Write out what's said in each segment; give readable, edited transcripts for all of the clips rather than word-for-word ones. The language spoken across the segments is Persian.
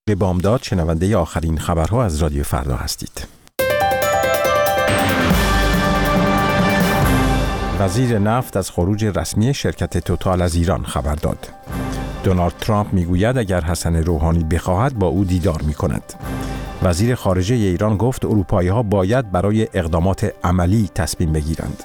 بامداد شنونده آخرین خبرها از رادیو فردا هستید. وزیر نفت از خروج رسمی شرکت توتال از ایران خبر داد. دونالد ترامپ میگوید اگر حسن روحانی بخواهد با او دیدار میکند. وزیر خارجه ایران گفت اروپایی‌ها باید برای اقدامات عملی تصمیم بگیرند.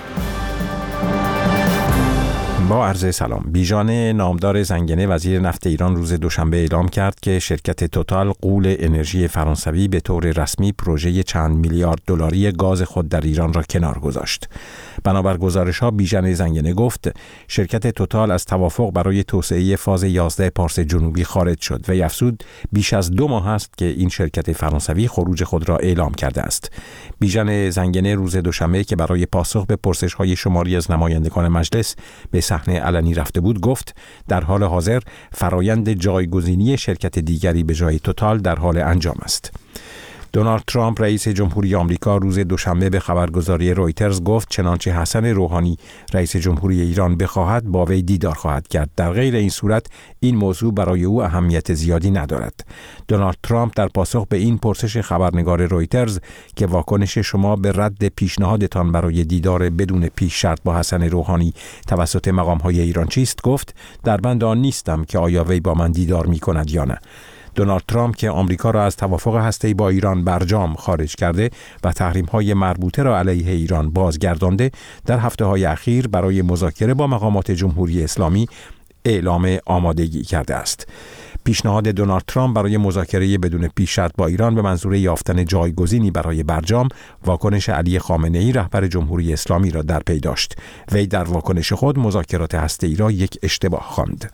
با عرض سلام. بیژن نامدار زنگنه وزیر نفت ایران روز دوشنبه اعلام کرد که شرکت توتال غول انرژی فرانسوی به طور رسمی پروژه چند میلیارد دلاری گاز خود در ایران را کنار گذاشت. بنابر گزارش‌ها بیژن زنگنه گفت شرکت توتال از توافق برای توسعه فاز 11 پارس جنوبی خارج شد و افزود بیش از 2 ماه است که این شرکت فرانسوی خروج خود را اعلام کرده است. بیژن زنگنه روز دوشنبه که برای پاسخ به پرسش‌های شماری از نمایندگان مجلس به صحنه علنی رفته بود گفت در حال حاضر فرایند جایگزینی شرکت دیگری به جای توتال در حال انجام است. دونالد ترامپ رئیس جمهوری آمریکا روز دوشنبه به خبرگزاری رویترز گفت چنانچه حسن روحانی رئیس جمهوری ایران بخواهد با وی دیدار خواهد کرد. در غیر این صورت این موضوع برای او اهمیت زیادی ندارد. دونالد ترامپ در پاسخ به این پرسش خبرنگار رویترز که واکنش شما به رد پیشنهادتان برای دیدار بدون پیش شرط با حسن روحانی توسط مقام‌های ایران چیست گفت در بند آن نیستم که آیا وی با من دیدار می‌کند یا نه. دونالد ترامپ که آمریکا را از توافق هسته‌ای با ایران برجام خارج کرده و تحریم‌های مربوطه را علیه ایران بازگردانده، در هفته‌های اخیر برای مذاکره با مقامات جمهوری اسلامی اعلام آمادگی کرده است. پیشنهاد دونالد ترامپ برای مذاکره بدون پیش شرط با ایران به منظور یافتن جایگزینی برای برجام، واکنش علی خامنه‌ای رهبر جمهوری اسلامی را در پی داشت. وی در واکنش خود مذاکرات هسته‌ای را یک اشتباه خواند.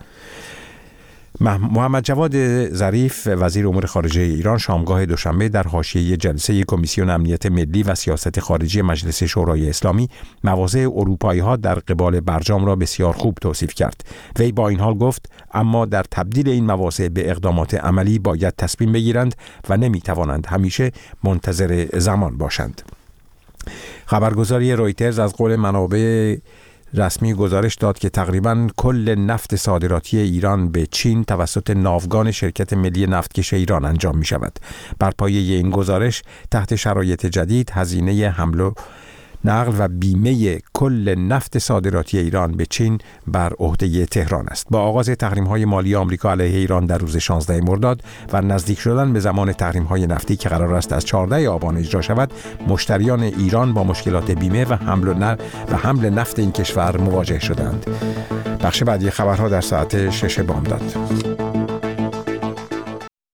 محمد جواد ظریف وزیر امور خارجه ایران شامگاه دوشنبه در حاشیه جلسه کمیسیون امنیت ملی و سیاست خارجی مجلس شورای اسلامی مواضع اروپایی‌ها در قبال برجام را بسیار خوب توصیف کرد. وی با این حال گفت اما در تبدیل این مواضع به اقدامات عملی باید تصمیم بگیرند و نمی‌توانند همیشه منتظر زمان باشند. خبرگزاری رویترز از قول منابع رسمی گزارش داد که تقریباً کل نفت صادراتی ایران به چین توسط ناوگان شرکت ملی نفتکش ایران انجام می شود. بر پایه این گزارش تحت شرایط جدید هزینه حمل و نقل و بیمه کل نفت صادراتی ایران به چین بر عهده تهران است. با آغاز تحریم‌های مالی آمریکا علیه ایران در روز 16 مرداد و نزدیک شدن به زمان تحریم‌های نفتی که قرار است از 14 آبان اجرا شود، مشتریان ایران با مشکلات بیمه و حمل نفت این کشور مواجه شدند. بخش بعدی خبرها در ساعت 6 بامداد.